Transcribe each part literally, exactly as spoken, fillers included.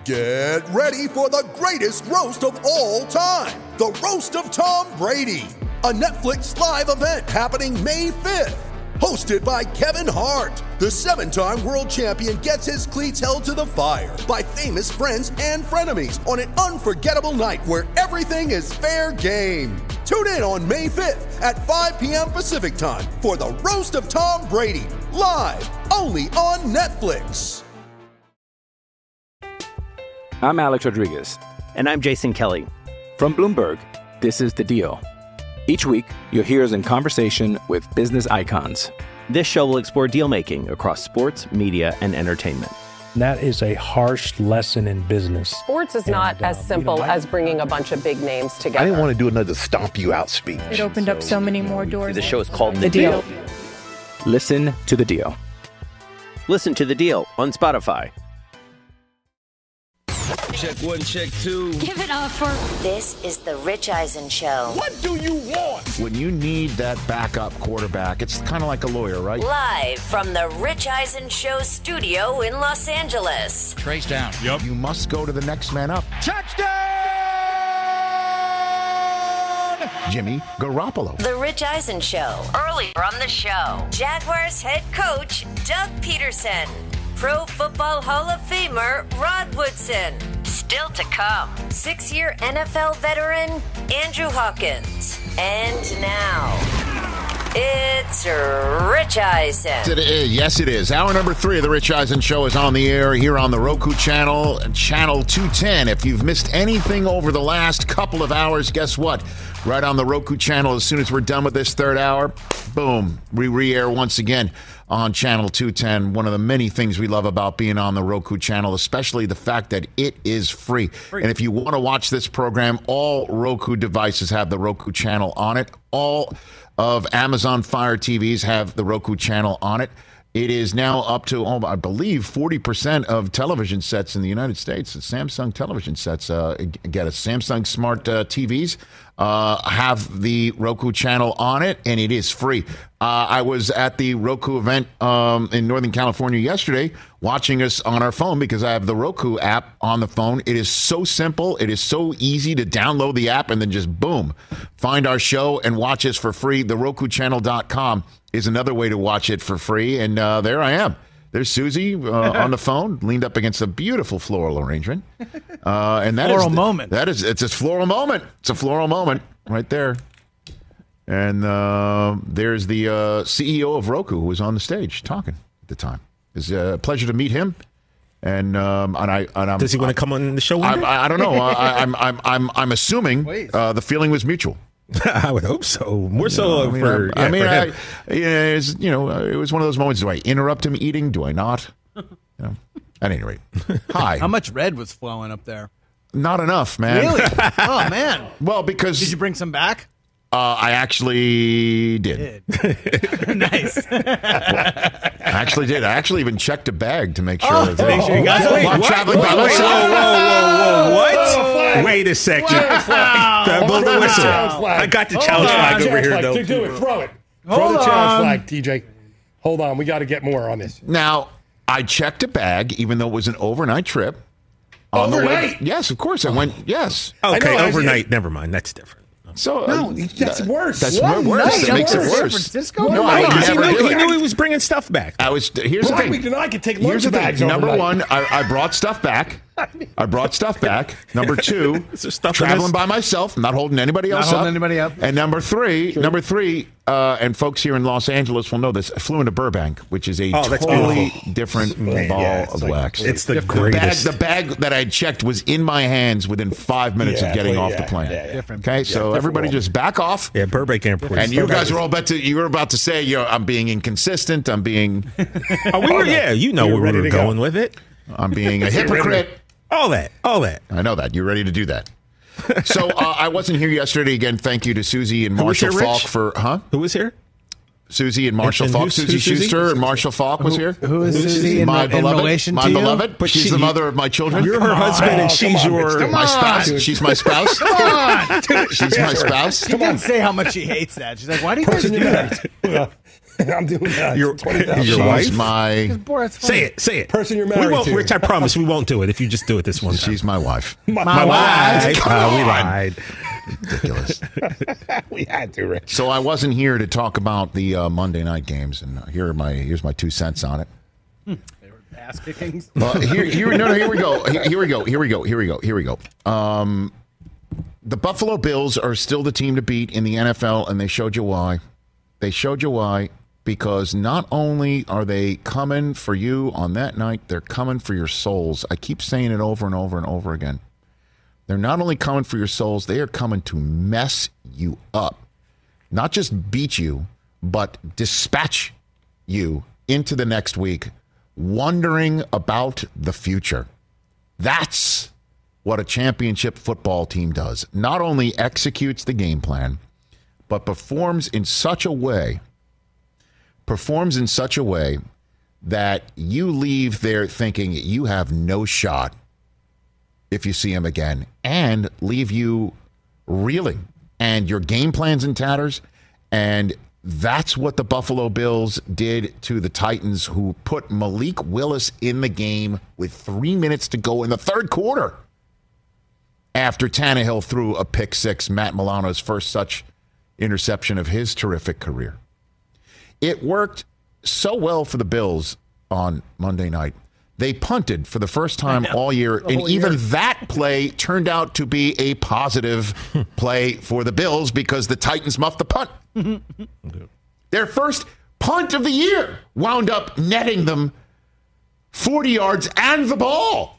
Get ready for the greatest roast of all time, the Roast of Tom Brady, a Netflix live event happening May fifth. Hosted by Kevin Hart, the seven-time world champion gets his cleats held to the fire by famous friends and frenemies on an unforgettable night where everything is fair game. Tune in on May fifth at five p.m. Pacific time for the Roast of Tom Brady, live only on Netflix. I'm Alex Rodriguez. And I'm Jason Kelly. From Bloomberg, this is The Deal. Each week, you'll hear us in conversation with business icons. This show will explore deal-making across sports, media, and entertainment. That is a harsh lesson in business. Sports is and, not as uh, simple you know, as bringing a bunch of big names together. I didn't want to do another stomp you out speech. It opened so, up so many more doors. The show is called The, the deal. deal. Listen to The Deal. Listen to The Deal on Spotify. Check one, check two. Give it up for... This is the Rich Eisen Show. What do you want? When you need that backup quarterback, it's kind of like a lawyer, right? Live from the Rich Eisen Show studio in Los Angeles. Trace down. Yep. You must go to the next man up. Touchdown! Jimmy Garoppolo. The Rich Eisen Show. Earlier on the show, Jaguars head coach Doug Peterson. Pro Football Hall of Famer Rod Woodson. Still to come, six-year N F L veteran Andrew Hawkins. And now, it's Rich Eisen. It is. Yes, it is. Hour number three of the Rich Eisen Show is on the air here on the Roku channel, channel two ten. If you've missed anything over the last couple of hours, guess what? Right on the Roku channel, as soon as we're done with this third hour, boom, we re-air once again on channel two ten. One of the many things we love about being on the Roku channel, especially the fact that it is free. free. And if you want to watch this program, all Roku devices have the Roku channel on it. All of Amazon Fire T Vs have the Roku channel on it. It is now up to, oh, I believe, forty percent of television sets in the United States. Samsung television sets, uh, get a Samsung Smart uh, T Vs, uh, have the Roku channel on it, and it is free. Uh, I was at the Roku event um, in Northern California yesterday, watching us on our phone because I have the Roku app on the phone. It is so simple. It is so easy to download the app and then just, boom, find our show and watch us for free. the roku channel dot com is another way to watch it for free. And uh, there I am. There's Susie uh, on the phone, leaned up against a beautiful floral arrangement. Uh, and that floral is, moment. That is, it's a floral moment. It's a floral moment right there. And uh, there's the uh, C E O of Roku who was on the stage talking at the time. It's a pleasure to meet him. And um, and I and I'm, does he want to come on the show? I, I, I don't know. I, I'm I'm I'm I'm assuming uh, the feeling was mutual. I would hope so. More so you know, I mean, for. I, yeah, I mean, for I, him. yeah, it's, you know, it was one of those moments. Do I interrupt him eating? Do I not? You know, at any rate, hi. How much red was flowing up there? Not enough, man. Really? Oh man. Well, because did you bring some back? Uh, I actually did. did. Nice. Well, I actually did. I actually even checked a bag to make sure. Oh, that to make sure you got it. Wait, I'm what? traveling by whoa, myself. whoa, whoa, whoa, what? Oh, Wait a second. Wow. Blow the whistle. I got the challenge flag over here, though. Do it. Throw it. Hold Throw the on. challenge flag, T J. Hold on. We got to get more on this. Now, I checked a bag, even though it was an overnight trip. On Overnight? The way, yes, of course. I went, yes. Okay, know, overnight. Never mind. That's different. So No, uh, that's worse. That's One worse. night? It makes it Worse. worse. San Francisco? No, One I would night. He never knew, do he it. knew he was bringing stuff back. I was. Here's the Why thing. we deny I could take Here's lunch the bags thing. Number overnight. one, I, I brought stuff back. I brought stuff back. Number two, Is there stuff in traveling this? by myself, not holding anybody Not else holding up. anybody up. And number three, number three, uh, and folks here in Los Angeles will know this. I flew into Burbank, which is a Oh, that's totally beautiful. different Man, ball yeah, of it's like- wax. It's the The bag, greatest. the bag that I checked was in my hands within five minutes Yeah, of getting well, off yeah, the plane. yeah, yeah. Different. Okay, so different everybody world. just back off. Yeah, Burbank Airport. And you guys were all about to you were about to say, you know, I'm being inconsistent. I'm being Oh, we were, yeah, you know We were where we ready were to go. going with it. I'm being a hypocrite. All that. All that. I know that. You're ready to do that. So uh, I wasn't here yesterday. Again, thank you to Susie and Who was Marshall here, Rich? Falk for huh? Who was here? Susie and Marshall And- and Falk. who's- Susie who's Susie? Schuster and Marshall Falk was here. Who is Susie in, my in beloved, relation my to you? beloved. But She's she- the mother of my children. You're her husband, and Oh, she's come on, your. Rich, come my on. spouse. She's my spouse. Come on. She's my spouse. She didn't say how much she hates that. She's like, why do you guys do that? I'm doing that. Your, twenty thousand. your She's wife? my Say it, say it. Person you're We married won't, to. Rich, I promise we won't do it if you just do it this one time. she's my wife. My, My wife. Come Uh, we on. lied. Ridiculous. we had to, Rich. So I wasn't here to talk about the uh, Monday night games, and here are my here's my two cents on it. Ass kickings. Well, here, here, no, no, here we go. Here, here we go. Here we go. Here we go. Here we go. Um, the Buffalo Bills are still the team to beat in the N F L, and they showed you why. They showed you why because not only are they coming for you on that night, they're coming for your souls. I keep saying it over and over and over again. They're not only coming for your souls, they are coming to mess you up. Not just beat you, but dispatch you into the next week, wondering about the future. That's what a championship football team does. Not only executes the game plan, but performs in such a way, performs in such a way that you leave there thinking you have no shot if you see him again, and leave you reeling and your game plan's in tatters. And that's what the Buffalo Bills did to the Titans, who put Malik Willis in the game with three minutes to go in the third quarter after Tannehill threw a pick six, Matt Milano's first such interception of his terrific career. It worked so well for the Bills on Monday night. They punted for the first time all year, and even year. that play turned out to be a positive play for the Bills because the Titans muffed the punt. Their first punt of the year wound up netting them forty yards and the ball.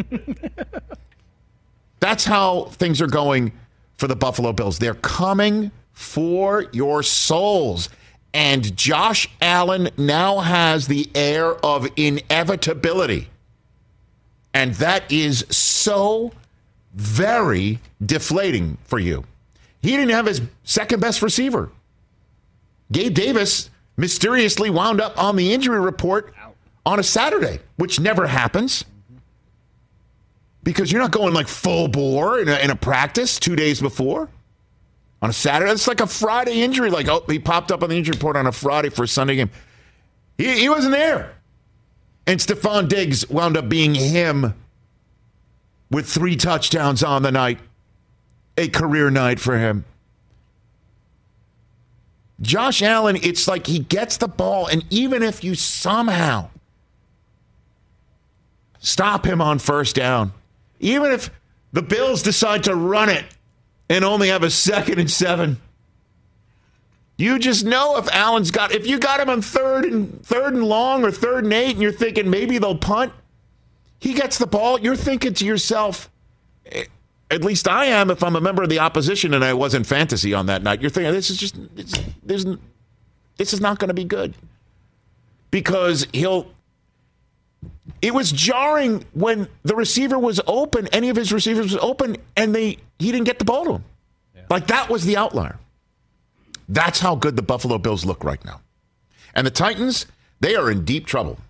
That's how things are going for the Buffalo Bills. They're coming for your souls. And Josh Allen now has the air of inevitability. And that is so very deflating for you. He didn't have his second best receiver. Gabe Davis mysteriously wound up on the injury report on a Saturday, which never happens. Because you're not going like full bore in a, in a practice two days before. On a Saturday, it's like a Friday injury. Like, oh, he popped up on the injury report on a Friday for a Sunday game. He, he wasn't there. And Stephon Diggs wound up being him with three touchdowns on the night. A career night for him. Josh Allen, it's like he gets the ball, and even if you somehow stop him on first down, even if the Bills decide to run it, and only have a second and seven. You just know if Allen's got, if you got him on third and third and long or third and eight, and you're thinking maybe they'll punt, he gets the ball. You're thinking to yourself, at least I am, if I'm a member of the opposition and I was in fantasy on that night. You're thinking this is just, it's, there's, this is not going to be good because he'll. It was jarring when the receiver was open, any of his receivers was open, and they he didn't get the ball to him. Yeah. Like, that was the outlier. That's how good the Buffalo Bills look right now. And the Titans, they are in deep trouble.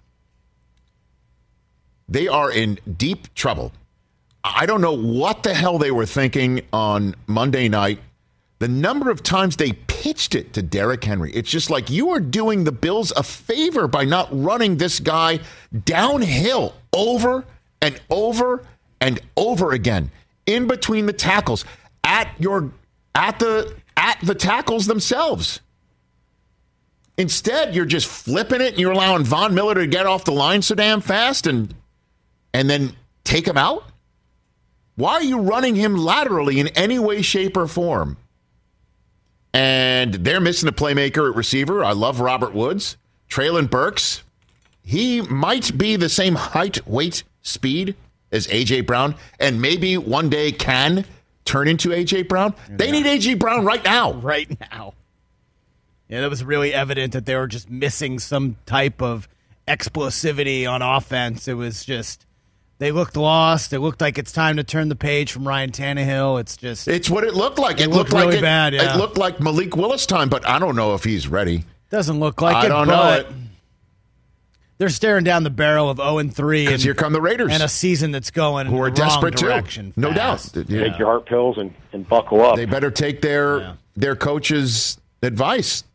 They are in deep trouble. I don't know what the hell they were thinking on Monday night. The number of times they pitched it to Derrick Henry. It's just like you are doing the Bills a favor by not running this guy downhill over and over and over again in between the tackles at your at the at the tackles themselves. Instead, you're just flipping it and you're allowing Von Miller to get off the line so damn fast and and then take him out. Why are you running him laterally in any way, shape, or form? And they're missing a playmaker at receiver. I love Robert Woods. Treylon Burks, he might be the same height, weight, speed as A J. Brown, and maybe one day can turn into A J. Brown. They need A J. Brown right now. Right now. Yeah, that was really evident that they were just missing some type of explosivity on offense. It was just... They looked lost. It looked like it's time to turn the page from Ryan Tannehill. It's just... It's what it looked like. It, it looked, looked really like it, bad, yeah. It looked like Malik Willis time, but I don't know if he's ready. Doesn't look like I it, don't but know it. They're staring down the barrel of oh and three. Because here come the Raiders. And a season that's going Who are in the desperate wrong direction. too. No fast. doubt. Yeah. Take your heart pills and, and buckle up. They better take their yeah. their coach's advice.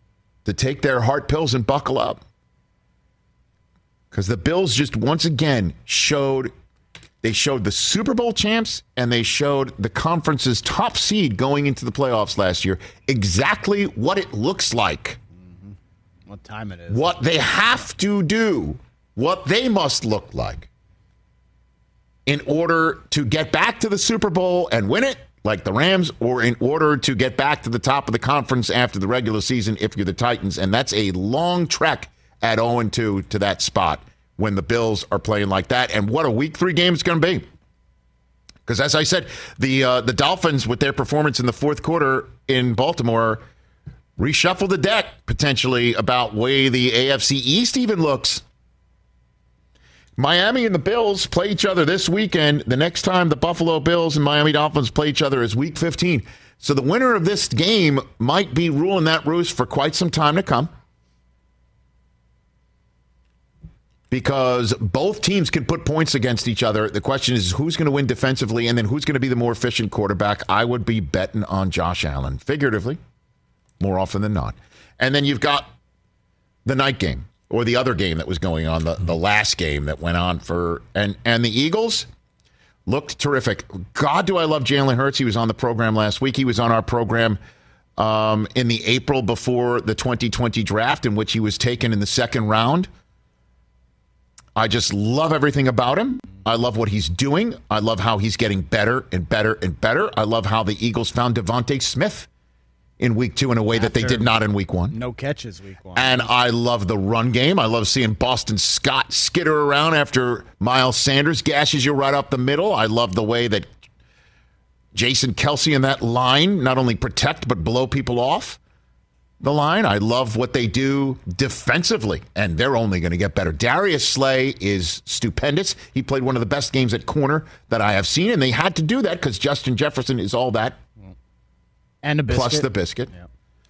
to take their heart pills and buckle up. Because the Bills just once again showed, they showed the Super Bowl champs and they showed the conference's top seed going into the playoffs last year exactly what it looks like. Mm-hmm. What time it is. What they have to do, what they must look like in order to get back to the Super Bowl and win it, like the Rams, or in order to get back to the top of the conference after the regular season if you're the Titans. And that's a long trek at oh and two to that spot when the Bills are playing like that. And what a week three game it's going to be. Because as I said, the uh, the Dolphins, with their performance in the fourth quarter in Baltimore, reshuffle the deck potentially about way the A F C East even looks. Miami and the Bills play each other this weekend. The next time the Buffalo Bills and Miami Dolphins play each other is week fifteen. So the winner of this game might be ruling that roost for quite some time to come. Because both teams can put points against each other. The question is who's going to win defensively and then who's going to be the more efficient quarterback. I would be betting on Josh Allen, figuratively, more often than not. And then you've got the night game, or the other game that was going on, the, the last game that went on for, and, and the Eagles looked terrific. God, do I love Jalen Hurts. He was on the program last week. He was on our program um, in the April before the twenty twenty draft, in which he was taken in the second round. I just love everything about him. I love what he's doing. I love how he's getting better and better and better. I love how the Eagles found Devontae Smith in week two in a way After that they did not in week one. No catches week one. And I love the run game. I love seeing Boston Scott skitter around after Miles Sanders gashes you right up the middle. I love the way that Jason Kelce and that line not only protect but blow people off the line. I love what they do defensively, and they're only going to get better. Darius Slay is stupendous. He played one of the best games at corner that I have seen, and they had to do that because Justin Jefferson is all that. And a biscuit. Plus the biscuit. Yep.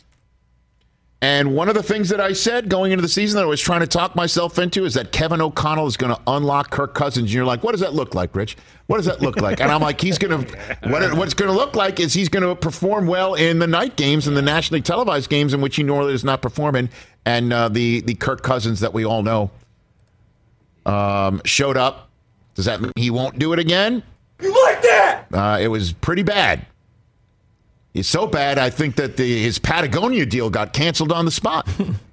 And one of the things that I said going into the season that I was trying to talk myself into is that Kevin O'Connell is going to unlock Kirk Cousins. And you're like, what does that look like, Rich? What does that look like? And I'm like, he's going to, what, what's going to look like is he's going to perform well in the night games and the nationally televised games in which he normally does not perform in. And uh, the, the Kirk Cousins that we all know um, showed up. Does that mean he won't do it again? You like that? Uh, it was pretty bad. It's so bad, I think that the, his Patagonia deal got canceled on the spot.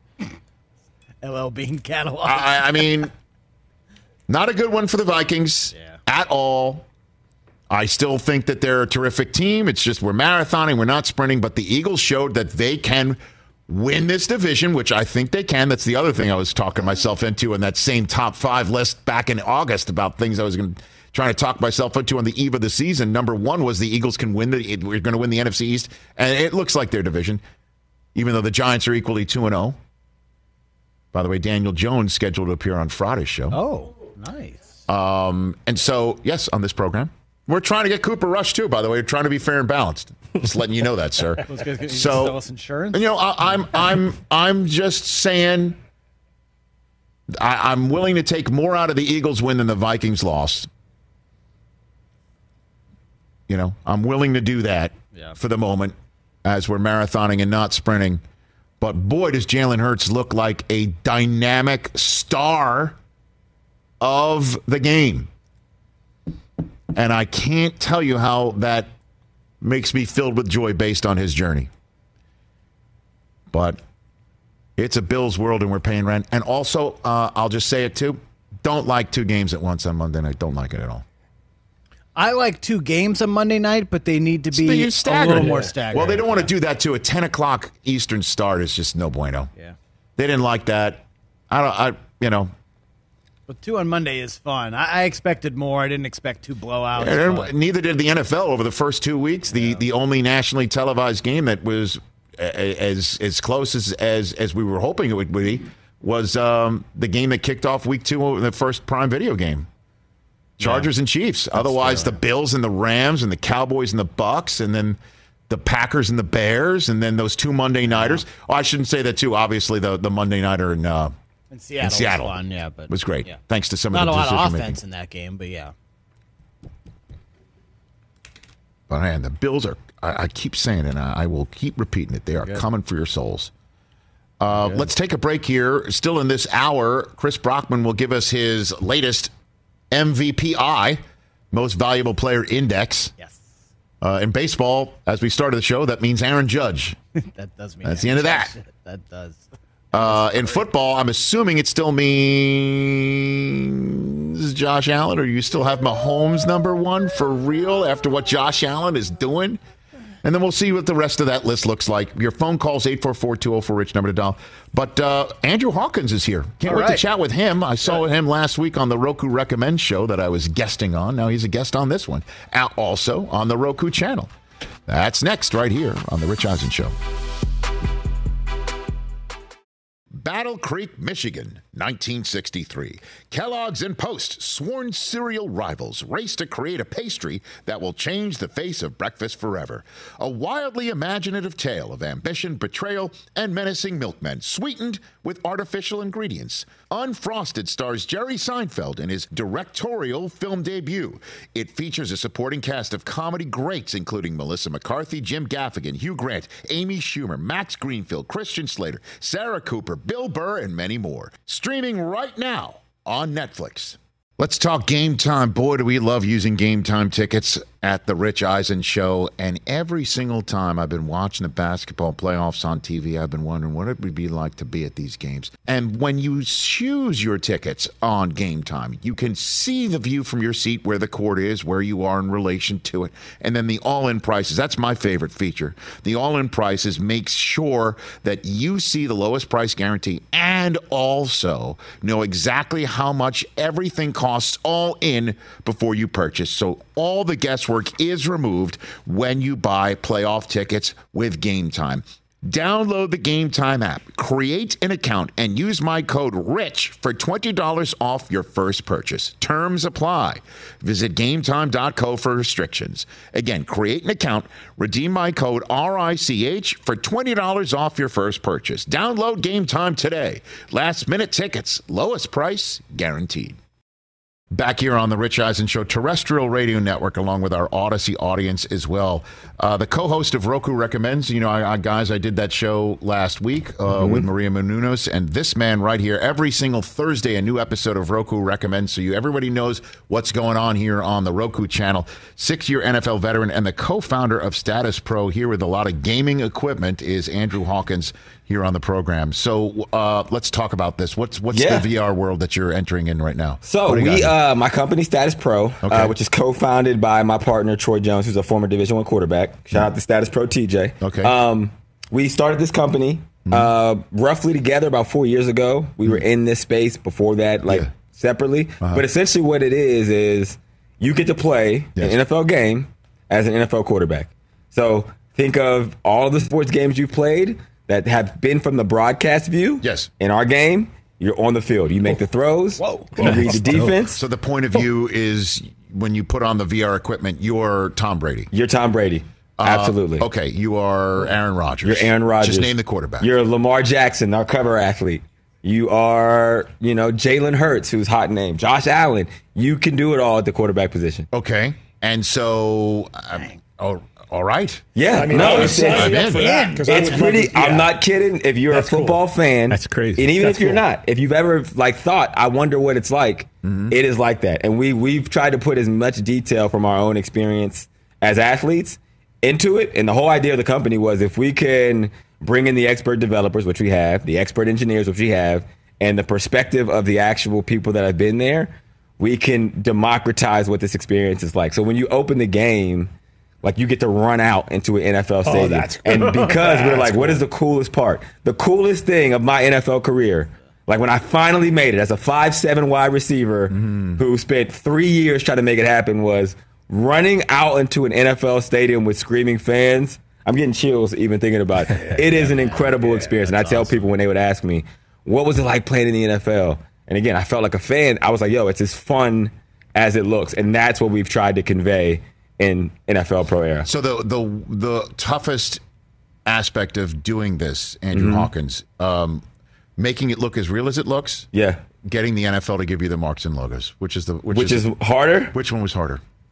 L L Bean catalog. I, I mean, not a good one for the Vikings yeah. at all. I still think that they're a terrific team. It's just we're marathoning, we're not sprinting. But the Eagles showed that they can win this division, which I think they can. That's the other thing I was talking myself into in that same top five list back in August about things I was going to trying to talk myself into on the eve of the season. Number one was the Eagles can win the, we're going to win the N F C East, and it looks like their division, even though the Giants are equally two and oh. By the way, Daniel Jones scheduled to appear on Friday's show. Oh, nice. Um, and so, yes, on this program, we're trying to get Cooper Rush too. By the way, we're trying to be fair and balanced. Just letting you know that, sir. So, sell us insurance. You know, I, I'm, I'm, I'm just saying, I, I'm willing to take more out of the Eagles' win than the Vikings' loss. You know, I'm willing to do that yeah. for the moment as we're marathoning and not sprinting. But boy, does Jalen Hurts look like a dynamic star of the game. And I can't tell you how that makes me filled with joy based on his journey. But it's a Bills world and we're paying rent. And also, uh, I'll just say it too, don't like two games at once on Monday night. Don't like it at all. I like two games on Monday night, but they need to be a little more staggered. Well, they don't want to do that too. A ten o'clock Eastern start is just no bueno. Yeah, they didn't like that. I don't. I you know. But two on Monday is fun. I, I expected more. I didn't expect two blowouts. And neither did the N F L over the first two weeks. The yeah. the only nationally televised game that was as as close as as, as we were hoping it would be was um, the game that kicked off week two, the first Prime Video game. Chargers yeah. and Chiefs. That's Otherwise, fair. The Bills and the Rams and the Cowboys and the Bucks and then the Packers and the Bears and then those two Monday Nighters. Yeah. Oh, I shouldn't say that too. Obviously, the, the Monday Nighter in, uh, in Seattle, in Seattle was fun, yeah, but was great. Yeah. Thanks to some Not of the decision decision making. Not a lot of offense making. in that game, but yeah. But man, the Bills are. I, I keep saying it, and I, I will keep repeating it. They are Good. coming for your souls. Uh, let's take a break here. Still in this hour, Chris Brockman will give us his latest M V P I, Most Valuable Player Index. Yes. Uh, in baseball, as we started the show, that means Aaron Judge. That does mean That's the end of that. That does. Uh, in football, I'm assuming it still means Josh Allen, or you still have Mahomes number one for real after what Josh Allen is doing? And then we'll see what the rest of that list looks like. Your phone calls, eight four four, two oh four, RICH, number to dial. But uh, Andrew Hawkins is here. Can't All wait right. to chat with him. I saw him last week on the Roku Recommend show that I was guesting on. Now he's a guest on this one. Out also on the Roku channel. That's next right here on the Rich Eisen Show. Battle Creek, Michigan, nineteen sixty-three. Kellogg's and Post, sworn cereal rivals, race to create a pastry that will change the face of breakfast forever. A wildly imaginative tale of ambition, betrayal, and menacing milkmen, sweetened with artificial ingredients. Unfrosted stars Jerry Seinfeld in his directorial film debut. It features a supporting cast of comedy greats, including Melissa McCarthy, Jim Gaffigan, Hugh Grant, Amy Schumer, Max Greenfield, Christian Slater, Sarah Cooper, Bill Burr, and many more. Streaming right now on Netflix. Let's talk Game Time. Boy, do we love using Game Time tickets at the Rich Eisen Show. And every single time I've been watching the basketball playoffs on T V, I've been wondering what it would be like to be at these games. And when you choose your tickets on Game Time, you can see the view from your seat where the court is, where you are in relation to it. And then the all-in prices. That's my favorite feature. The all-in prices makes sure that you see the lowest price guarantee and also know exactly how much everything costs all in before you purchase. So all the guesswork is removed when you buy playoff tickets with Game Time. Download the Game Time app, create an account, and use my code RICH for twenty dollars off your first purchase. Terms apply. Visit game time dot co for restrictions. Again, create an account, redeem my code R I C H for twenty dollars off your first purchase. Download Game Time today. Last minute tickets, lowest price guaranteed. Back here on the Rich Eisen Show, terrestrial radio network, along with our Odyssey audience as well. Uh, the co-host of Roku Recommends, you know, I, I, guys, I did that show last week uh, mm-hmm. with Maria Menounos, and this man right here, every single Thursday, a new episode of Roku Recommends, so you everybody knows what's going on here on the Roku channel. Six-year N F L veteran and the co-founder of Status Pro here with a lot of gaming equipment is Andrew Hawkins here on the program. So uh, let's talk about this. What's what's yeah. the V R world that you're entering in right now? So we, uh, my company Status Pro, okay. uh, which is co-founded by my partner Troy Jones, who's a former Division One quarterback. Shout out to Status Pro T J. Okay. Um, we started this company mm-hmm. uh, roughly together about four years ago. We mm-hmm. were in this space before that, like yeah. separately. Uh-huh. But essentially, what it is is you get to play yes. an N F L game as an N F L quarterback. So think of all of the sports games you've played that have been from the broadcast view. Yes. In our game, you're on the field. You make the throws. Whoa. You read the defense. So the point of view is when you put on the V R equipment, you're Tom Brady. You're Tom Brady. Uh, Absolutely. Okay, you are Aaron Rodgers. You're Aaron Rodgers. Just name the quarterback. You're Lamar Jackson, our cover athlete. You are, you know, Jalen Hurts, who's hot name. Josh Allen. You can do it all at the quarterback position. Okay. And so, um, oh, all right. Yeah, I mean, no, I would it's, sign it's, up for that, 'cause I it's would pretty. love to- yeah. I'm not kidding. If you're That's a football cool. fan, That's crazy. And even That's if you're cool. not, if you've ever like thought, I wonder what it's like. Mm-hmm. It is like that, and we we've tried to put as much detail from our own experience as athletes into it. And the whole idea of the company was if we can bring in the expert developers, which we have, the expert engineers, which we have, and the perspective of the actual people that have been there, we can democratize what this experience is like. So when you open the game, like you get to run out into an N F L stadium. Oh, that's cool. And because we're like, cool. what is the coolest part? The coolest thing of my N F L career, like when I finally made it as a five seven wide receiver mm. who spent three years trying to make it happen, was running out into an N F L stadium with screaming fans. I'm getting chills even thinking about it. It is an incredible yeah, experience. And I tell awesome. people when they would ask me, what was it like playing in the N F L? And again, I felt like a fan. I was like, yo, it's as fun as it looks. And that's what we've tried to convey in N F L Pro era. So the the the toughest aspect of doing this, Andrew Mm-hmm. Hawkins, um, making it look as real as it looks. Yeah. Getting the N F L to give you the marks and logos, which is the which, Which is, is harder? Which one was harder? Uh,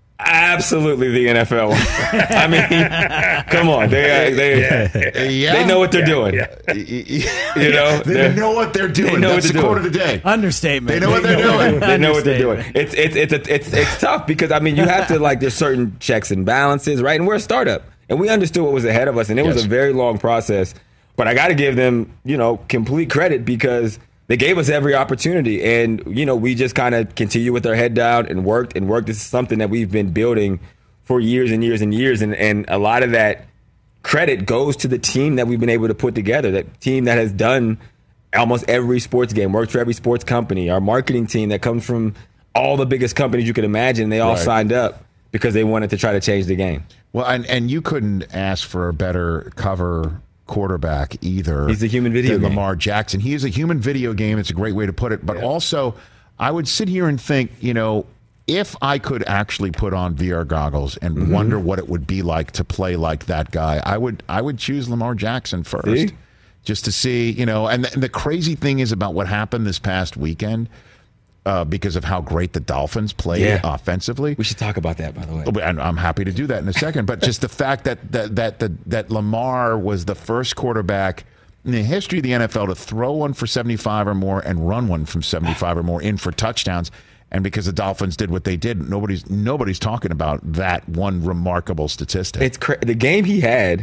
absolutely the N F L. I mean, come on, they uh, they yeah. Yeah. they know what they're Yeah. doing. Yeah. You know, they know what they're doing. They know That's what the they're quote doing. of the day. Understatement. They know what they're doing. They know what they're doing. It's it's it's a, it's it's tough because I mean you have to like there's certain checks and balances, right? And we're a startup, and we understood what was ahead of us, and it Yes. was a very long process. But I got to give them, you know, complete credit because they gave us every opportunity, and you know we just kind of continued with our head down and worked and worked. This is something that we've been building for years and years and years, and and a lot of that credit goes to the team that we've been able to put together. That team that has done almost every sports game, worked for every sports company. Our marketing team that comes from all the biggest companies you could imagine. They all Right. signed up because they wanted to try to change the game. Well, and, and you couldn't ask for a better cover quarterback either. He's a human video than game. Lamar Jackson. He is a human video game. It's a great way to put it. But also, I would sit here and think, you know, if I could actually put on V R goggles and Mm-hmm. wonder what it would be like to play like that guy, I would I would choose Lamar Jackson first. See? Just to see, you know, and the, and the crazy thing is about what happened this past weekend. Uh, because of how great the Dolphins played Yeah. offensively. We should talk about that, by the way. And I'm happy to do that in a second. But just the fact that that that that, that Lamar was the first quarterback in the history of the N F L to throw one for seventy-five or more and run one from seventy-five or more in for touchdowns. And because the Dolphins did what they did, nobody's nobody's talking about that one remarkable statistic. It's cra- the game he had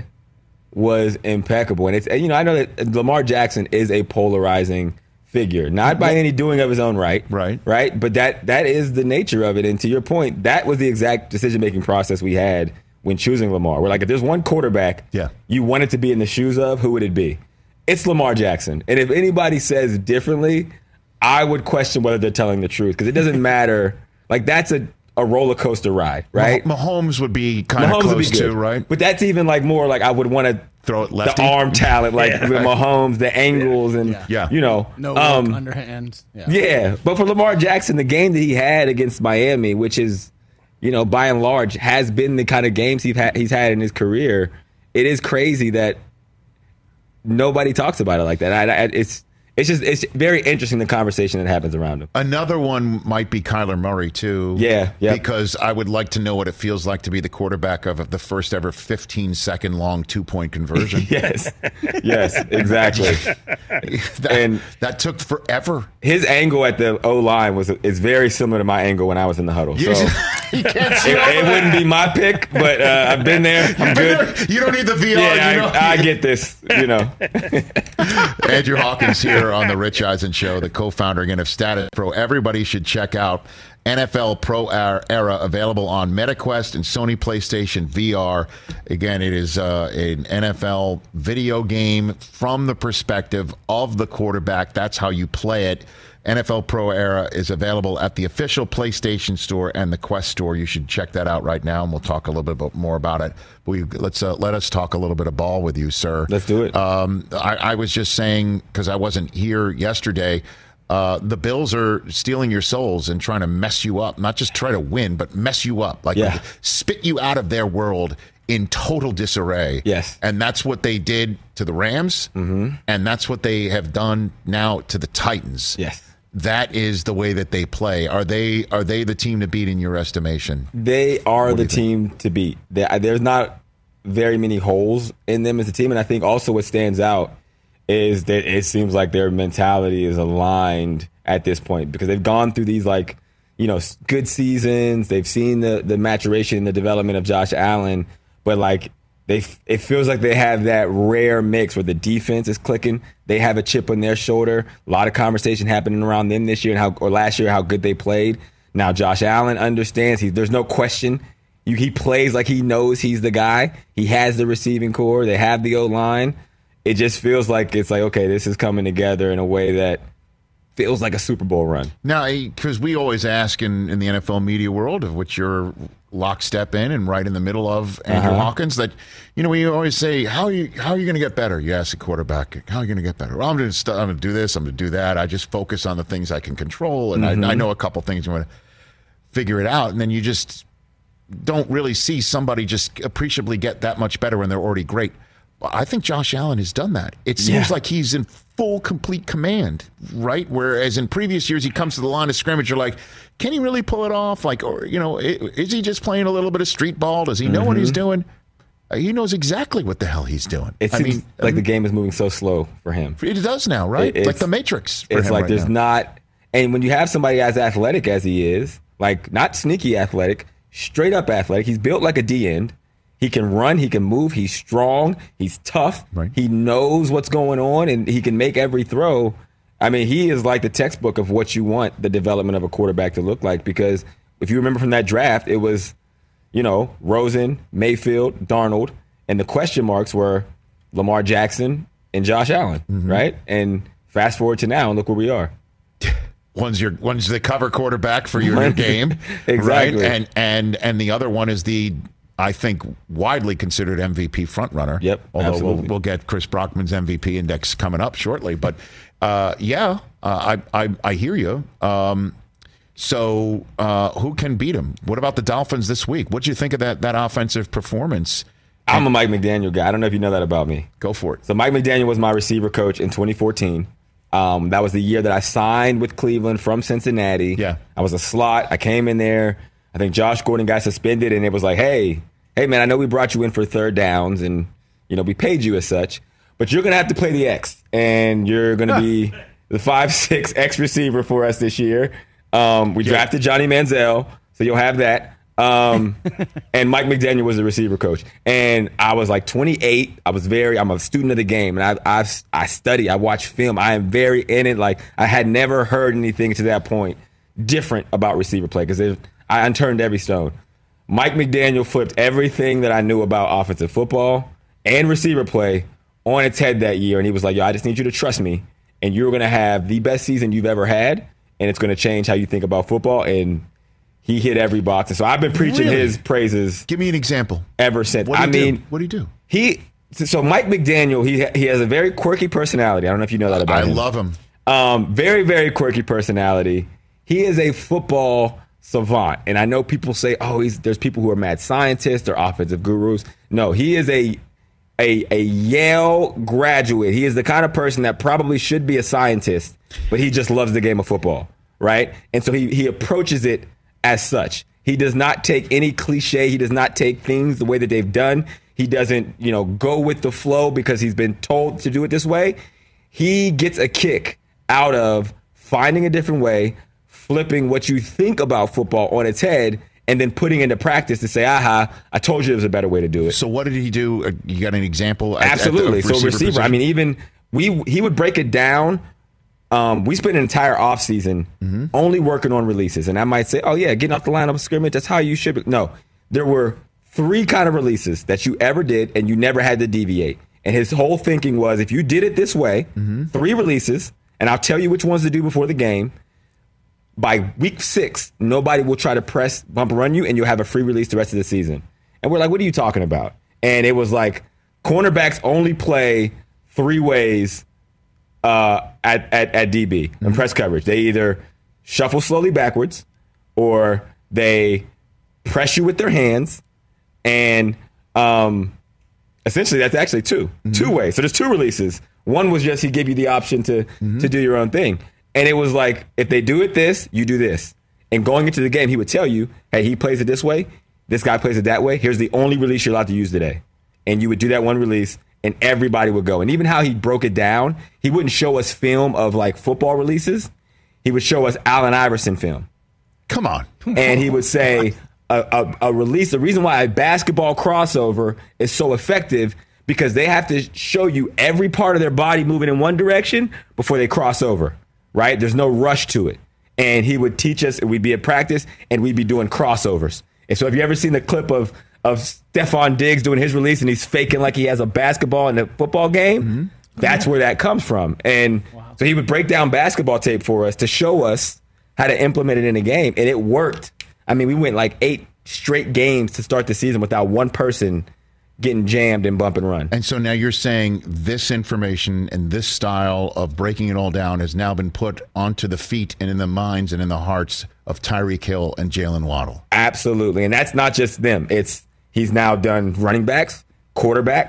was impeccable, and it's and, you know I know that Lamar Jackson is a polarizing figure, not by any doing of his own right, right, right, but that that is the nature of it. And to your point, that was the exact decision making process we had when choosing Lamar. We're like, if there's one quarterback, yeah. you wanted to be in the shoes of, who would it be? It's Lamar Jackson. And if anybody says differently, I would question whether they're telling the truth because it doesn't matter. Like that's a a roller coaster ride, right? Mah- Mahomes would be kind of Mahomes would be close good. too, right? But that's even like more like I would want to throw it lefty. The arm talent, like Yeah. with Mahomes, the angles, and Yeah. you know, No um, look, underhand. Yeah. yeah. But for Lamar Jackson, the game that he had against Miami, which is, you know, by and large, has been the kind of games he's had he's had in his career. It is crazy that nobody talks about it like that. I, I, it's it's just it's very interesting the conversation that happens around him. Another one might be Kyler Murray too. Yeah, yeah. Because I would like to know what it feels like to be the quarterback of the first ever fifteen second long two point conversion. yes, yes, exactly. that, and that took forever. His angle at the O line was is very similar to my angle when I was in the huddle. So You can't see it, over it that. wouldn't be my pick, but uh, I've been there. I'm good. You don't need the V R. Yeah, you know? I, I get this. You know. Andrew Hawkins here on the Rich Eisen Show, the co-founder again of Status Pro. Everybody should check out N F L Pro Era, available on MetaQuest and Sony PlayStation V R. Again, it is uh, an N F L video game from the perspective of the quarterback. That's how you play it. N F L Pro Era is available at the official PlayStation Store and the Quest Store. You should check that out right now, and we'll talk a little bit more about it. We, let's uh, let us talk a little bit of ball with you, sir. Let's do it. Um, I, I was just saying, because I wasn't here yesterday, uh, the Bills are stealing your souls and trying to mess you up. Not just try to win, but mess you up. Like Yeah. spit you out of their world in total disarray. Yes. And that's what they did to the Rams, mm-hmm. and that's what they have done now to the Titans. Yes. That is the way that they play. Are they are they the team to beat in your estimation? They are What do the you team to beat. They, there's not very many holes in them as a team, and I think also what stands out is that it seems like their mentality is aligned at this point because they've gone through these like you know good seasons. They've seen the the maturation and the development of Josh Allen, but like they it feels like they have that rare mix where the defense is clicking. They have a chip on their shoulder. A lot of conversation happening around them this year and how or last year how good they played. Now Josh Allen understands. He, there's no question. You, he plays like he knows he's the guy. He has the receiving core. They have the O-line. It just feels like it's like, okay, this is coming together in a way that feels like a Super Bowl run. Now, because we always ask in, in the N F L media world, of which you're lockstep in and right in the middle of, Andrew Uh-huh. Hawkins, that, you know, we always say, how are you how are you going to get better? You ask the quarterback, how are you going to get better? Well, I'm going to I'm going to do this, I'm going to do that. I just focus on the things I can control, and Mhm. I, I know a couple things. You want to figure it out, and then you just don't really see somebody just appreciably get that much better when they're already great. I think Josh Allen has done that. It seems Yeah. like he's in full, complete command, right? Whereas in previous years, he comes to the line of scrimmage, you're like, can he really pull it off? Like, or, you know, is he just playing a little bit of street ball? Does he know Mm-hmm. what he's doing? He knows exactly what the hell he's doing. It I seems mean, like um, the game is moving so slow for him. It does now, right? It- like it's- the Matrix. For It's him like right there's now. not, and when you have somebody as athletic as he is, like not sneaky athletic, straight up athletic, he's built like a D end. He can run, he can move, he's strong, he's tough, Right. he knows what's going on, and he can make every throw. I mean, he is like the textbook of what you want the development of a quarterback to look like, because if you remember from that draft, it was, you know, Rosen, Mayfield, Darnold, and the question marks were Lamar Jackson and Josh Allen, Mm-hmm. right? And fast forward to now, and look where we are. One's your one's the cover quarterback for your new game, Exactly. right? And and and the other one is the, I think, widely considered M V P frontrunner. Yep, Although we'll, absolutely. we'll get Chris Brockman's M V P index coming up shortly. But uh, yeah, uh, I, I I hear you. Um, so uh, who can beat him? What about the Dolphins this week? What do you think of that that offensive performance? I'm a Mike McDaniel guy. I don't know if you know that about me. Go for it. So Mike McDaniel was my receiver coach in twenty fourteen. Um, that was the year that I signed with Cleveland from Cincinnati. Yeah. I was a slot. I came in there. I think Josh Gordon got suspended, and it was like, hey, hey, man, I know we brought you in for third downs, and, you know, we paid you as such, but you're going to have to play the X, and you're going to be the five six X receiver for us this year. Um, we drafted Johnny Manziel, so you'll have that. Um, and Mike McDaniel was the receiver coach. And I was like twenty-eight. I was very, I'm a student of the game. And I, I, I study, I watch film. I am very in it. Like, I had never heard anything to that point different about receiver play because I unturned every stone. Mike McDaniel flipped everything that I knew about offensive football and receiver play on its head that year. And he was like, yo, I just need you to trust me. And you're going to have the best season you've ever had. And it's going to change how you think about football. And he hit every box. And so I've been preaching Really? his praises. Give me an example. Ever since. What do I you mean, do? What do you do? He so Mike McDaniel, he he has a very quirky personality. I don't know if you know that about I him. love him. Um, very, very quirky personality. He is a football savant. And I know people say, oh, he's there's people who are mad scientists or offensive gurus. No, he is a a a Yale graduate. He is the kind of person that probably should be a scientist, but he just loves the game of football, right? And so he he approaches it as such. He does not take any cliche. He does not take things the way that they've done. He doesn't, you know, go with the flow because he's been told to do it this way. He gets a kick out of finding a different way, flipping what you think about football on its head, and then putting into practice to say, aha, I told you there was a better way to do it. So what did he do? Uh, You got an example? at- at the Absolutely. So receiver, position? I mean, even we he would break it down. Um, we spent an entire offseason Mm-hmm. only working on releases. And I might say, oh, yeah, getting off the line of scrimmage, that's how you should be. No, there were three kind of releases that you ever did, and you never had to deviate. And his whole thinking was, if you did it this way, Mm-hmm. three releases, and I'll tell you which ones to do before the game, by week six, nobody will try to press, bump, run you, and you'll have a free release the rest of the season. And we're like, what are you talking about? And it was like, cornerbacks only play three ways uh, at, at, at D B in press coverage. They either shuffle slowly backwards, or they press you with their hands, and um, essentially that's actually two. Two ways. So there's two releases. One was just he gave you the option to to do your own thing. And it was like, if they do it this, you do this. And going into the game, he would tell you, hey, he plays it this way, this guy plays it that way. Here's the only release you're allowed to use today. And you would do that one release, and everybody would go. And even how he broke it down, he wouldn't show us film of like football releases. He would show us Allen Iverson film. Come on. And he would say a, a, a release, the reason why a basketball crossover is so effective, because they have to show you every part of their body moving in one direction before they cross over, right? There's no rush to it. And he would teach us, and we'd be at practice, and we'd be doing crossovers. And so have you ever seen the clip of of Stephon Diggs doing his release, and he's faking like he has a basketball in the football game? Mm-hmm. That's where that comes from. And wow. So he would break down basketball tape for us to show us how to implement it in a game. And it worked. I mean, we went like eight straight games to start the season without one person getting jammed and bump and run. And so now you're saying this information and this style of breaking it all down has now been put onto the feet and in the minds and in the hearts of Tyreek Hill and Jalen Waddle. Absolutely. And that's not just them. It's he's now done running backs, quarterbacks,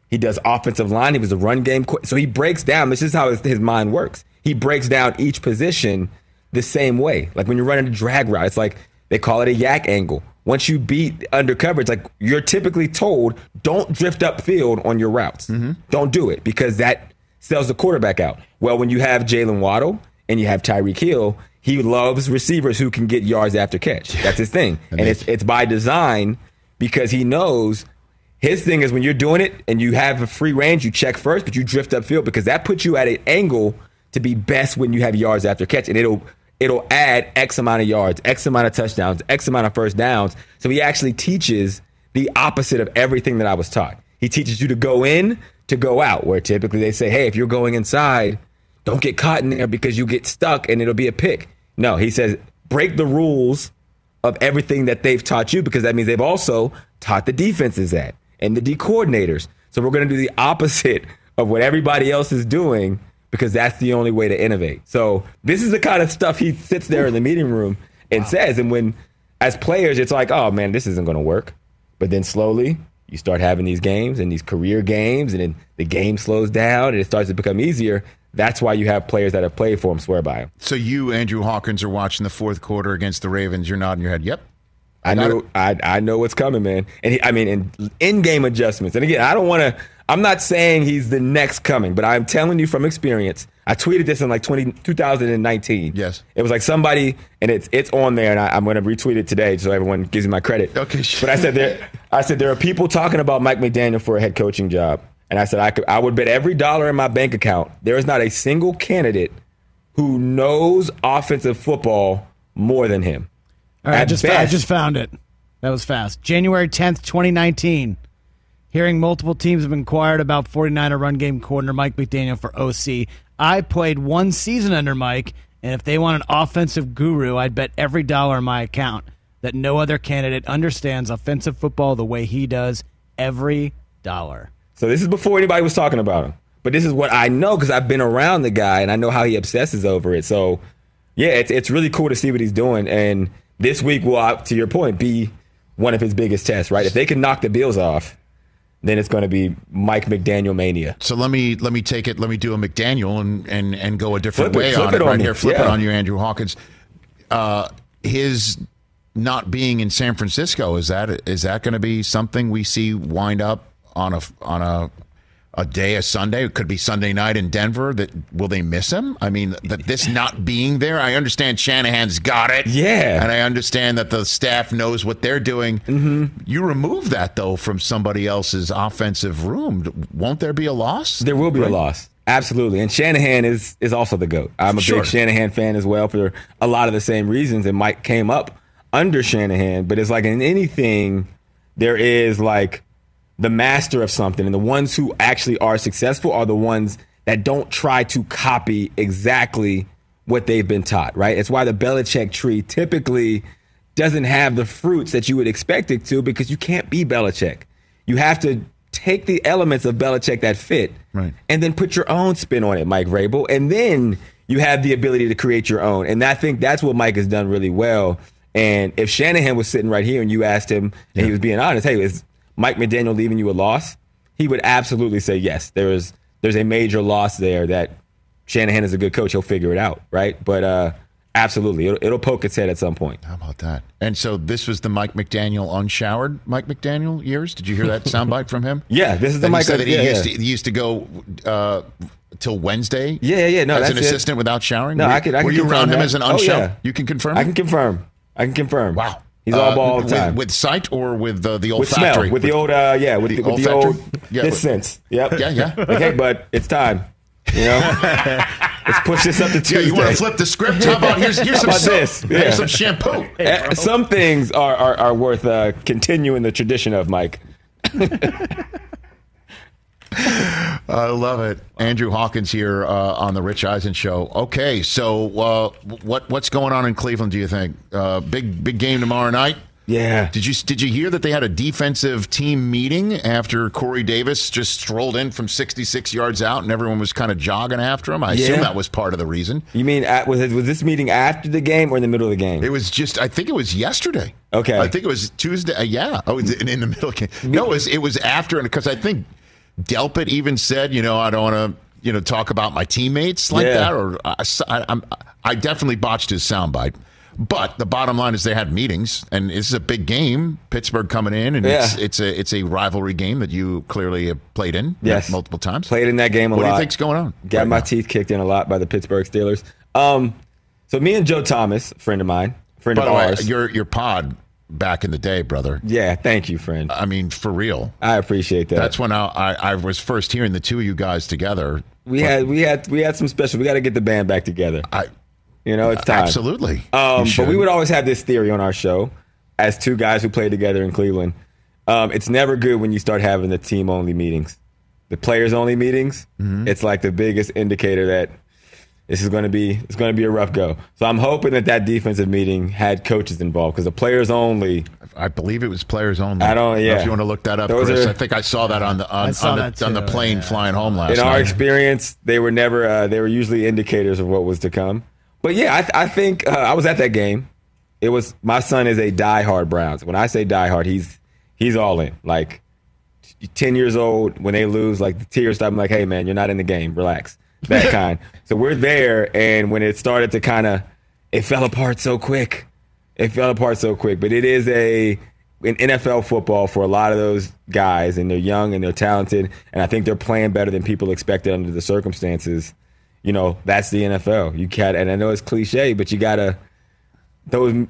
He does offensive line. He was a run game. Co- so he breaks down. This is how his, his mind works. He breaks down each position the same way. Like when you're running a drag route, it's like they call it a yak angle. Once you beat under coverage, like you're typically told, don't drift upfield on your routes. Mm-hmm. Don't do it because that sells the quarterback out. Well, when you have Jalen Waddle and you have Tyreek Hill, he loves receivers who can get yards after catch. That's his thing. and it's it's by design because he knows his thing is when you're doing it and you have a free range, you check first, but you drift upfield because that puts you at an angle to be best when you have yards after catch. And it'll it'll add X amount of yards, X amount of touchdowns, X amount of first downs. So he actually teaches the opposite of everything that I was taught. He teaches you to go in, to go out, where typically they say, hey, if you're going inside, don't get caught in there because you get stuck and it'll be a pick. No, he says, break the rules of everything that they've taught you because that means they've also taught the defenses that and the D coordinators. So we're going to do the opposite of what everybody else is doing because that's the only way to innovate. So this is the kind of stuff he sits there in the meeting room and wow. says. And when, as players, it's like, oh, man, this isn't going to work. But then slowly you start having these games and these career games, and then the game slows down and it starts to become easier. That's why you have players that have played for him swear by him. So you, Andrew Hawkins, are watching the fourth quarter against the Ravens. You're nodding your head. Yep. I know. I I know what's coming, man. And he, I mean, in in-game adjustments. And again, I don't want to. I'm not saying he's the next coming, but I'm telling you from experience. I tweeted this in like twenty, two thousand nineteen. Yes. It was like somebody, and it's it's on there, and I, I'm going to retweet it today so everyone gives me my credit. Okay. Sure. But I said there, I said there are people talking about Mike McDaniel for a head coaching job, and I said I could, I would bet every dollar in my bank account there is not a single candidate who knows offensive football more than him. All right, I just, I just found it. That was fast. January tenth, twenty nineteen. Hearing multiple teams have inquired about forty-niner run game coordinator Mike McDaniel for O C. I played one season under Mike, and if they want an offensive guru, I'd bet every dollar in my account that no other candidate understands offensive football the way he does. Every dollar. So this is before anybody was talking about him. But this is what I know because I've been around the guy, and I know how he obsesses over it. So, yeah, it's it's really cool to see what he's doing. And this week will, to your point, be one of his biggest tests, right? If they can knock the Bills off, then it's going to be Mike McDaniel mania. So let me let me take it. Let me do a McDaniel and and, and go a different flip way it, flip on it, it right on here. you. Flip yeah. it on you, Andrew Hawkins. Uh, his not being in San Francisco, is that is that going to be something we see wind up on a on a a day, a Sunday? It could be Sunday night in Denver. That will they miss him? I mean, that this not being there. I understand Shanahan's got it. Yeah, and I understand that the staff knows what they're doing. Mm-hmm. You remove that though from somebody else's offensive room. Won't there be a loss? There will be right? a loss. Absolutely. And Shanahan is is also the GOAT. I'm a sure. big Shanahan fan as well for a lot of the same reasons. And Mike came up under Shanahan, but it's like in anything, there is like the master of something, and the ones who actually are successful are the ones that don't try to copy exactly what they've been taught, right? It's why the Belichick tree typically doesn't have the fruits that you would expect it to because you can't be Belichick. You have to take the elements of Belichick that fit right. and then put your own spin on it, Mike Vrabel, and then you have the ability to create your own. And I think that's what Mike has done really well. And if Shanahan was sitting right here and you asked him, and yeah. he was being honest, hey, is Mike McDaniel leaving you a loss? He would absolutely say yes. There is there's a major loss there that Shanahan is a good coach. He'll figure it out, right? But uh, absolutely, it'll, it'll poke its head at some point. How about that? And so this was the Mike McDaniel unshowered Mike McDaniel years. Did you hear that soundbite from him? Yeah, this is the that Mike. He said that he, yeah, used yeah. To, he used to go uh, till Wednesday. Yeah, yeah, no, as that's an it. assistant without showering. No, were, I could. I were can you confirm around him that. as an Oh, unshowered? yeah. You can confirm. I can confirm. I can confirm. Wow. He's all ball all uh, the time. With, with sight or with uh, the with olfactory? smell, with, with the old, uh, yeah, with the, with the old, yeah, his with, sense. Yep. Yeah, yeah. Like, hey, bud, it's time. You know, let's push this up to Tuesday. Yeah, you want to flip the script? How about here's here's some about this? Yeah. Yeah. Here's some shampoo. Hey, some things are are, are worth uh, continuing the tradition of, Mike. I love it. Andrew Hawkins here uh, on the Rich Eisen Show. Okay, so uh, what what's going on in Cleveland? Do you think uh, big big game tomorrow night? Yeah. Did you did you hear that they had a defensive team meeting after Corey Davis just strolled in from sixty-six yards out and everyone was kind of jogging after him? I yeah. assume that was part of the reason. You mean at, was it, was this meeting after the game or in the middle of the game? It was just. I think it was yesterday. Okay. I think it was Tuesday. Uh, yeah. Oh, in, in the middle of the game. No, it was it was after, because I think Delpit even said, you know, I don't want to, you know, talk about my teammates like Yeah. that. Or I, I, I'm, I definitely botched his soundbite. But the bottom line is they had meetings, and this is a big game. Pittsburgh coming in, and Yeah. it's it's a it's a rivalry game that you clearly have played in Yes. multiple times. Played in that game a what lot. What do you think's going on? Got right my now? teeth kicked in a lot by the Pittsburgh Steelers. Um, so me and Joe Thomas, a friend of mine, friend By of the way, ours. your your pod back in the day, brother. Yeah, thank you, friend. I mean, for real. I appreciate that. That's when I, I, I was first hearing the two of you guys together. we had we had we had some special. We got to get the band back together. I, you know, it's time. Absolutely. Um, You but should. we would always have this theory on our show, as two guys who played together in Cleveland. Um, it's never good when you start having the team only meetings, the players only meetings. Mm-hmm. It's like the biggest indicator that this is going to be it's going to be a rough go. So I'm hoping that that defensive meeting had coaches involved, because the players only. I believe it was players only. I don't. know Yeah. if you want to look that up, Those Chris. are- I think I saw that on the on, I saw on, that the, on the too, plane yeah. flying home last In our night. experience, they were never. Uh, they were usually indicators of what was to come. But yeah, I, th- I think uh, I was at that game. It was my son is a diehard Browns. When I say diehard, he's he's all in. Like ten years old, when they lose, like the tears stop. I'm like, hey man, you're not in the game. Relax. That kind. So we're there, and when it started to kind of, it fell apart so quick. It fell apart so quick. But it is a in N F L football for a lot of those guys, and they're young and they're talented, and I think they're playing better than people expected under the circumstances. You know, that's the N F L. You got, and I know it's cliche, but you gotta those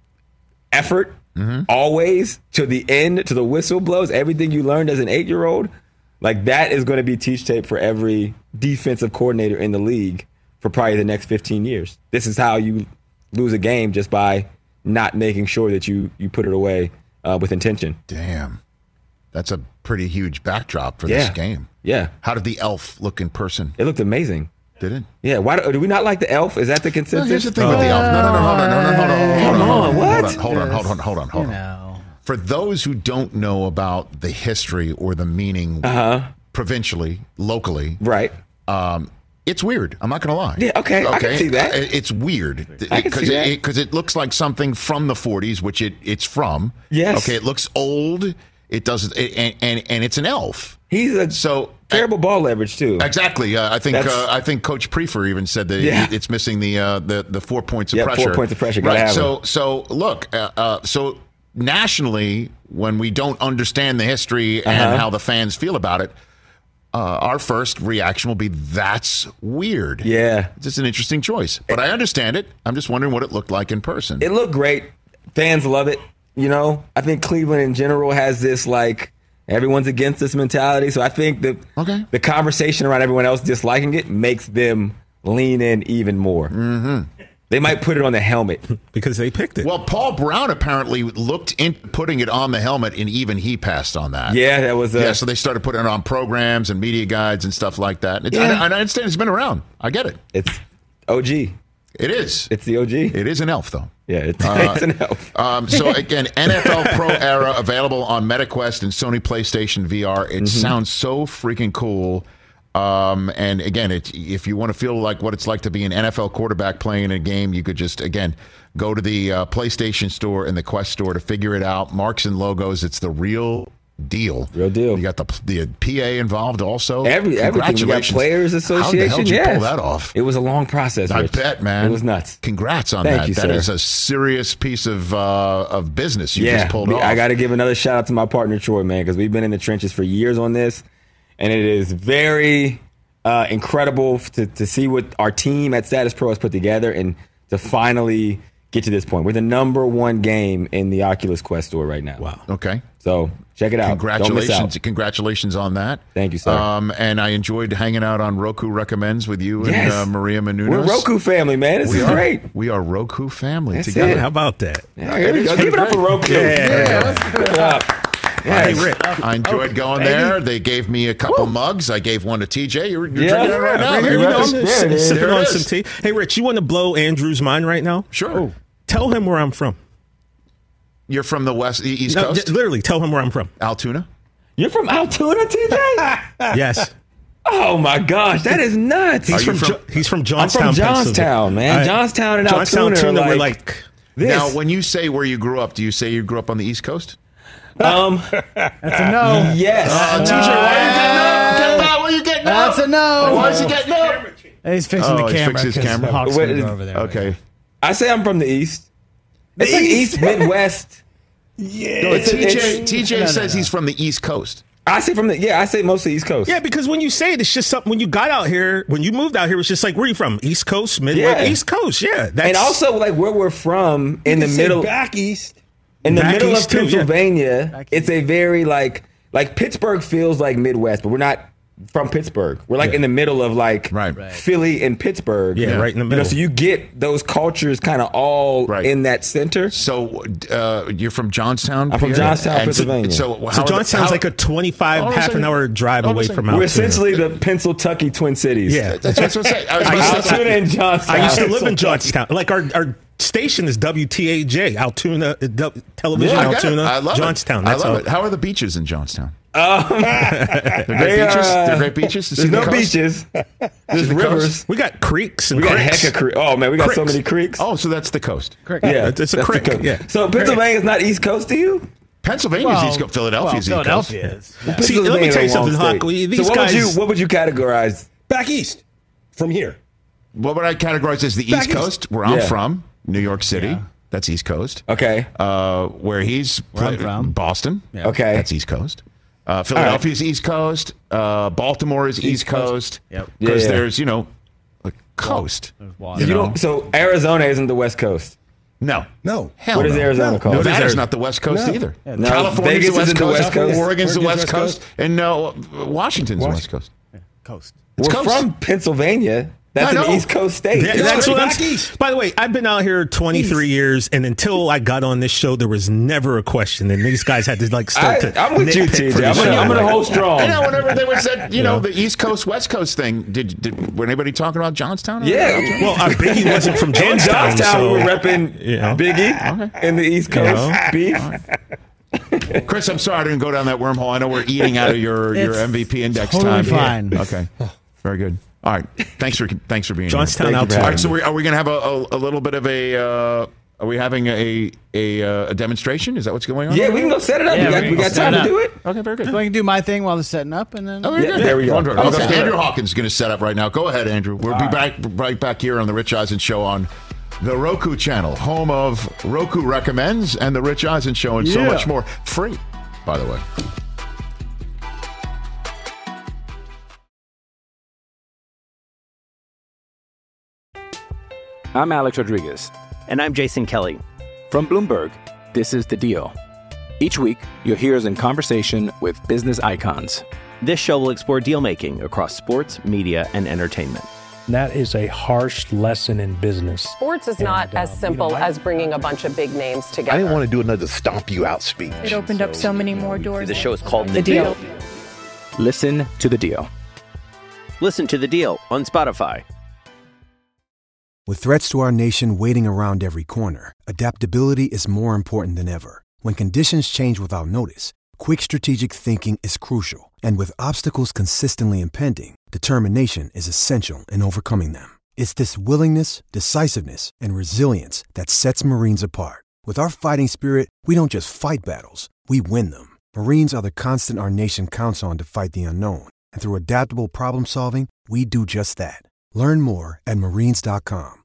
effort Mm-hmm. always to the end, to the whistle blows. Everything you learned as an eight-year-old, like that is going to be teach tape for every defensive coordinator in the league for probably the next fifteen years. This is how you lose a game, just by not making sure that you you put it away uh, with intention. Damn, that's a pretty huge backdrop for Yeah. this game. Yeah, How did the elf look in person? it looked amazing. Did it? Yeah, why do, do we not like the elf? Is that the No, consensus? here's the thing with the elf. No, no, no, hold on, no, no, hold on, hold on, Come on, what? hold on, hold on, hold on, hold on, hold on. You know. For those who don't know about the history or the meaning, Uh-huh. provincially, locally, Right. um, it's weird. I'm not going to lie. Yeah, okay, I can see that. Uh, It's weird I can because see that. it, because it looks like something from the forties, which it it's from. Yes. Okay, it looks old. It doesn't, it, and, and and it's an elf. He's a So terrible ball leverage too. Exactly. Uh, I think That's- uh, I think Coach Prefer even said that Yeah. it's missing the uh, the the four points of Yeah, pressure. four points of pressure. Gotta Right. have So them. so look. Uh, uh, so nationally, when we don't understand the history and Uh-huh. how the fans feel about it, uh, our first reaction will be, "That's weird." Yeah. It's just an interesting choice, but I understand it. I'm just wondering what it looked like in person. It looked great. Fans love it. You know, I think Cleveland in general has this like everyone's against this mentality. So I think that Okay. the conversation around everyone else disliking it makes them lean in even more. Mm-hmm. They might put it on the helmet. because they picked it. Well, Paul Brown apparently looked into putting it on the helmet, and even he passed on that. Yeah, that was a, Yeah, so they started putting it on programs and media guides and stuff like that. It's, Yeah. I, I understand it's been around. I get it. it's O G. It is. It's the O G. It is an elf, though. Yeah, it's, Uh, it's an elf. Um, so again, N F L Pro Era available on MetaQuest and Sony PlayStation V R. It Mm-hmm. sounds so freaking cool. Um, and again, it, if you want to feel like what it's like to be an N F L quarterback playing in a game, you could just again go to the uh, PlayStation Store and the Quest Store to figure it out. Marks and logos. It's the real deal. Real deal. You got the the P A involved also. Every everything. We got Congratulations. Players How Association. the hell did you yes. pull that off? It was a long process. I Rich. bet, man. It was nuts. Congrats on Thank that. you, That sir. is a serious piece of uh, of business you yeah, just pulled we- off. I got to give another shout out to my partner Troy, man, because we've been in the trenches for years on this, and it is very uh, incredible to to see what our team at Status Pro has put together, and to finally get to this point. We're the number one game in the Oculus Quest store right now. Wow. Okay. So check it out. Don't miss Congratulations. out. Congratulations on that. Thank you, sir. Um, and I enjoyed hanging out on Roku Recommends with you Yes. and uh, Maria Menounos. We're Roku family, man. This We is are, great. We are Roku family That's together. it. How about that? Yeah, here we It go. is Give it up pretty for Roku. Yeah. Give it up. I, Yes. I enjoyed going there. They gave me a couple mugs. I gave one to T J. You're, you're Yeah. drinking it right now. Right There here, you you know, go. I'm There just it is. sipping There it on is. some tea. Hey, Rich, you want to blow Andrew's mind right now? Sure. Tell him where I'm from. You're from the west, the East No, Coast? j- literally, tell him where I'm from. Altoona? You're from Altoona, T J? Yes. Oh my gosh, that is nuts. He's Are you from, from- Jo- he's from I'm Johnstown, from Johnstown, Pennsylvania. man. I- Johnstown and Johnstown, Altoona are Altoona, we're like, like this. Now, when you say where you grew up, do you say you grew up on the East Coast? um, That's a no. yes. Uh, T J, why are you getting up? get that? What are you getting? That's up? a no. Why is he getting up? He's fixing Oh, the he's camera. fixing his 'cause camera. the Hawks Wait, gonna go is- over there. Okay. I say I'm from the East. It's like East? East Midwest. Yeah. No, It's- T J, it's- T J no, no, says no. he's from the East Coast. I say from the yeah. I say mostly East Coast. Yeah, because when you say it, it's just something. When you got out here, when you moved out here, it's just like, where are you from? East Coast, Midwest, Yeah. East Coast. Yeah, that's, And also like where we're from in the You can say middle, back east. in the Back middle east of too, yeah. Pennsylvania. Back It's a very like like Pittsburgh feels like Midwest, but we're not from Pittsburgh. We're like Yeah. in the middle of like Right. Right. Philly and Pittsburgh. Yeah, right in the You know, middle. so you get those cultures kind of all Right. in that center. So uh, you're from Johnstown? I'm from Pierre? Johnstown, And so- Pennsylvania. So, how So are the- Johnstown's how- like a twenty-five, Hold on a half an second. hour drive Hold on a away second. from We're Altoona. essentially the Pennsyltucky Twin Cities. Yeah. That's what I was going to say. I was I gonna used say- to- Altoona and Johnstown. I used to live in Johnstown. Like our, our station is W T A J, Altoona uh, du- Television, I get it. Altoona, I love Johnstown. It. That's I love all. it. How are the beaches in Johnstown? Um, They're great they are, beaches. uh, They're great beaches. To see There's the no coast? beaches. There's the rivers. coast? We got creeks and We got cricks. heck of creeks. Oh man, we got so Cricks. many creeks. Oh, so that's the coast. Correct. Yeah, It's a that's the crick, coast. yeah. So Pennsylvania's not East Coast to you? Pennsylvania's Well, East Coast. Philadelphia's well, East Coast. Philadelphia is. See, let me Pennsylvania's tell you a something, long Hawk. state. We- So These what guys. would you what would you categorize? Back east from here. What would I categorize as the Back East east. Coast, where I'm Yeah. from, New York City? Yeah. That's East Coast. Okay. Uh, where he's Where I'm from. Boston. Yeah. Okay. That's East Coast. Uh, Philadelphia's East Coast. Uh, Baltimore is East Coast. Yep. Because Yeah, yeah. there's, you know, a coast. There's water. You You know? don't, so Arizona isn't the West Coast. No. No. Hell What is no. Arizona No. called? No, That Arizona. is not the West Coast No. either. No, California's Vegas the West isn't the Coast. West Coast. Oregon's the Oregon's West West Coast. And uh, Washington's the Was- West Coast. Coast. It's We're coast. from Pennsylvania. That's I an know. East Coast state. Yeah, It's that's what I'm. back east. By the way, I've been out here twenty-three years, and until I got on this show, there was never a question, and these guys had to like start I, to. I'm with you, nitpick T for J. the I'm gonna, show. I'm gonna Like, hold strong. I know whenever they was said, you know, Yeah. the East Coast, West Coast thing, did, did were anybody talking about Johnstown? or- Yeah. Well, our Biggie wasn't from In Johnstown, Johnstown, so we were repping you know. Biggie in the East You Coast know. beef. Chris, I'm sorry I didn't go down that wormhole. I know we're eating out of your, your It's M V P index totally time. fine. Okay. Very good. All right. Thanks for thanks for being Johnstown, here. Thank you for All Altoona. right. So we, are we going to have a, a, a little bit of a? Uh, are we having a a, uh, a demonstration? Is that what's going on? Yeah, we can go set it up. Yeah, we got, we we can got set time it to up. do it. Okay. Very good. So I can do my thing while they're setting up, and then. Oh, very Yeah, good. there we go. Wonderful. Okay. Okay. Andrew Hawkins is going to set up right now. Go ahead, Andrew. We'll be back right back here on the Rich Eisen Show on the Roku channel, home of Roku Recommends and the Rich Eisen Show, and so Yeah. much more. Free, by the way. I'm Alex Rodriguez. And I'm Jason Kelly. From Bloomberg, this is The Deal. Each week, you'll hear us in conversation with business icons. This show will explore deal making across sports, media, and entertainment. That is a harsh lesson in business. Sports is not And, uh, as simple you know, I- as bringing a bunch of big names together. I didn't want to do another stomp you out speech. It opened up so many more doors. The show is called The Deal. Listen to The Deal. Listen to The Deal on Spotify. With threats to our nation waiting around every corner, adaptability is more important than ever. When conditions change without notice, quick strategic thinking is crucial. And with obstacles consistently impending, determination is essential in overcoming them. It's this willingness, decisiveness, and resilience that sets Marines apart. With our fighting spirit, we don't just fight battles, we win them. Marines are the constant our nation counts on to fight the unknown. And through adaptable problem solving, we do just that. Learn more at marines dot com.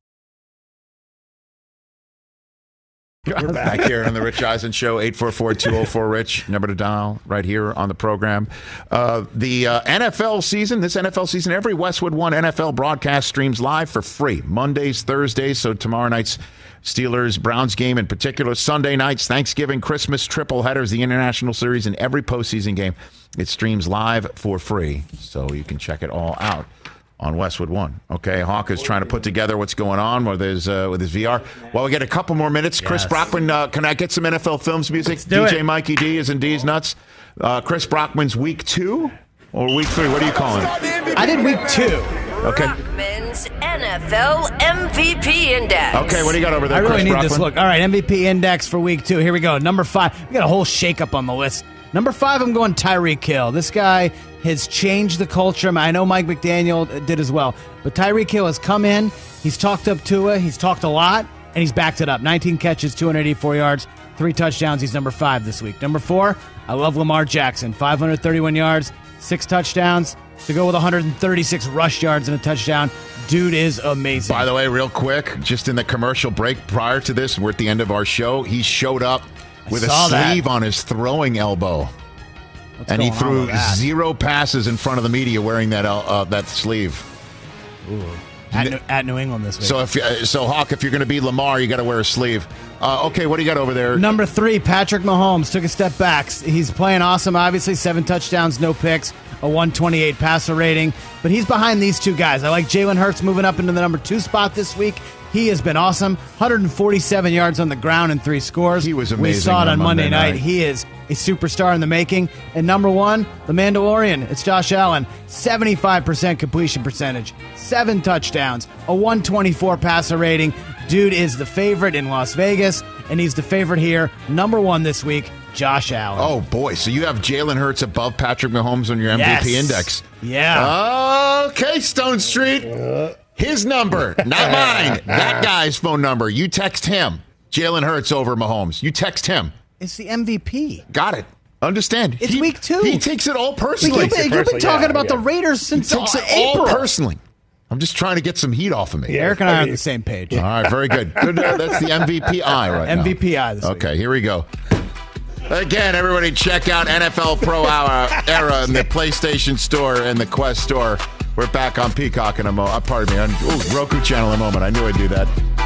We're back here on the Rich Eisen Show, eight four four, two oh four, RICH, number to dial right here on the program. Uh, the uh, N F L season, this N F L season, every Westwood One N F L broadcast streams live for free. Mondays, Thursdays, so tomorrow night's Steelers-Browns game in particular. Sunday nights, Thanksgiving, Christmas, triple headers, the International Series, and every postseason game. It streams live for free, so you can check it all out on Westwood One. Okay, Hawk is trying to put together what's going on with his uh, with his V R. Well, we get a couple more minutes. Chris Yes. Brockman, uh, can I get some N F L Films music? do D J it. Mikey D is in D's nuts. Uh, Chris Brockman's week two or week three? What are you calling it? I did week two. Okay. Brockman's N F L M V P Index. Okay, what do you got over there, I really Chris need Brockman? this look. All right, M V P index for week two. Here we go. Number five. We got a whole shakeup on the list. Number five, I'm going Tyreek Hill. This guy has changed the culture. I know Mike McDaniel did as well. But Tyreek Hill has come in. He's talked up Tua. He's talked a lot, and he's backed it up. nineteen catches, two hundred eighty-four yards, three touchdowns. He's number five this week. Number four, I love Lamar Jackson. five hundred thirty-one yards, six touchdowns, to go with one hundred thirty-six rush yards and a touchdown. Dude is amazing. By the way, real quick, just in the commercial break prior to this, we're at the end of our show. He showed up with a sleeve that. on his throwing elbow. What's and he going on threw with that? zero passes in front of the media wearing that uh, that sleeve. Ooh. At, New, at New England this week. So, if uh, so, Hawk, if you're going to be Lamar, you got to wear a sleeve. Uh, okay, what do you got over there? Number three, Patrick Mahomes took a step back. He's playing awesome, obviously. Seven touchdowns, no picks, a one twenty-eight passer rating. But he's behind these two guys. I like Jalen Hurts moving up into the number two spot this week. He has been awesome. one hundred forty-seven yards on the ground and three scores. He was amazing. We saw it on, on Monday, Monday night. night. He is a superstar in the making. And number one, the Mandalorian. It's Josh Allen. seventy-five percent completion percentage, seven touchdowns, a one twenty-four passer rating. Dude is the favorite in Las Vegas, and he's the favorite here. Number one this week, Josh Allen. Oh, boy. So you have Jalen Hurts above Patrick Mahomes on your M V P Yes. index. Yeah. Okay, Stone Street. His number, not mine. That guy's phone number. You text him. Jalen Hurts over Mahomes. You text him. It's the M V P. Got it. Understand. It's He- week two. He takes it all personally. You've been, you've been talking about the Raiders since He takes it April. all personally. I'm just trying to get some heat off of me. Eric and I are on the same page. All right, very good. Good. uh, That's the M V P I right now. M V P I this week. Okay, here we go. Again, everybody check out N F L Pro Hour Era in the PlayStation Store and the Quest Store. We're back on Peacock in a moment. Uh, pardon me, on ooh, Roku channel in a moment. I knew I'd do that.